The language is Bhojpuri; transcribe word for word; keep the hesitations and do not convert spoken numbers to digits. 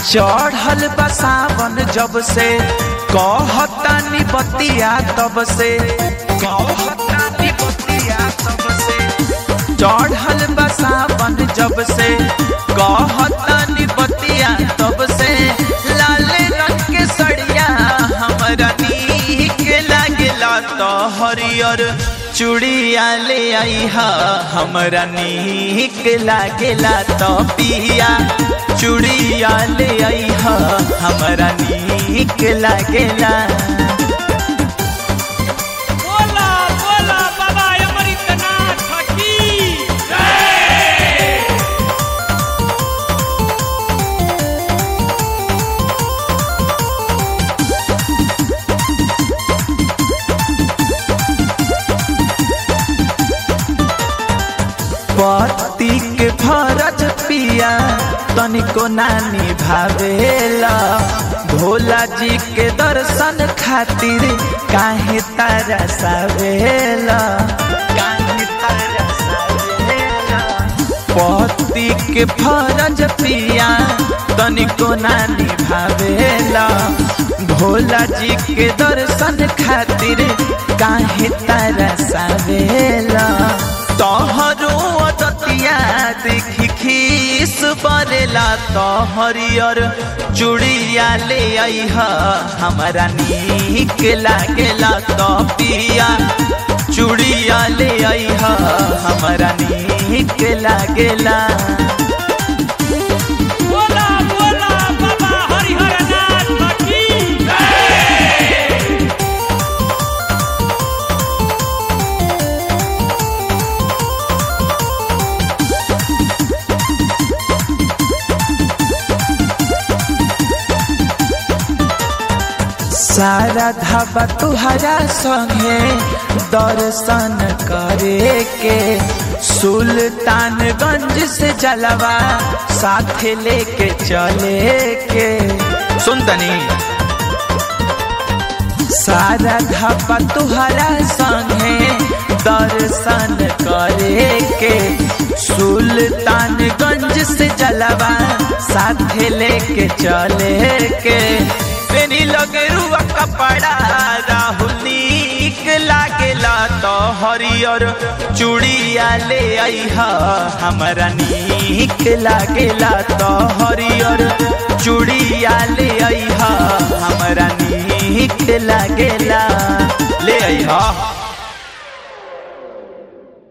चढ़ल बा सावन जब से कहतानी बतिया तब से कहतानी बतिया तब से चढ़ल बा सावन जब से कहतानी बतिया तब से लाल रंग के सड़िया हमरा नीक लागेला तो हरियर चूड़िया ले आई हा हमरा नीक लागेला तो पिया चूड़िया ले आई हा हमरा नीक लागेला। बोला बोला बाबा अमृतनाथ की जय। पति के फरज पिया तनिको नानी भावेला भोला जी के दर्शन खातिर काहे तारा सावेला काहे तारा सावेला पति के फरज पिया तनिको नानी भावेला भोला जी के दर्शन खातिर काहे तारा सावेला तोहरो अदतिया देखी खीस बरेला तो हरियर चूड़िया ले आई हा हमरा नीक लागेला तो पिया चूड़िया ले आई हा हमरा नीक लागेला। बोला बोला बाबा हरिहरनाथ की जय। सारा धाबा तुहरा संगे दर्शन करे के सुल्तानगंज से जलवा साथे लेके चले के सुनतनी सारा धाबा तुहरा संगे दर्शन करे के सुल्तानगंज से जलवा साथे लेके चले के पेनी लगे रुआ कपड़ा राहुल नीक लागेला तो हरियर चूड़िया ले आई हा हमरा नीक लागेला तो हरियर चूड़िया ले आई हा हमरा नीक लागेला ले आई हा।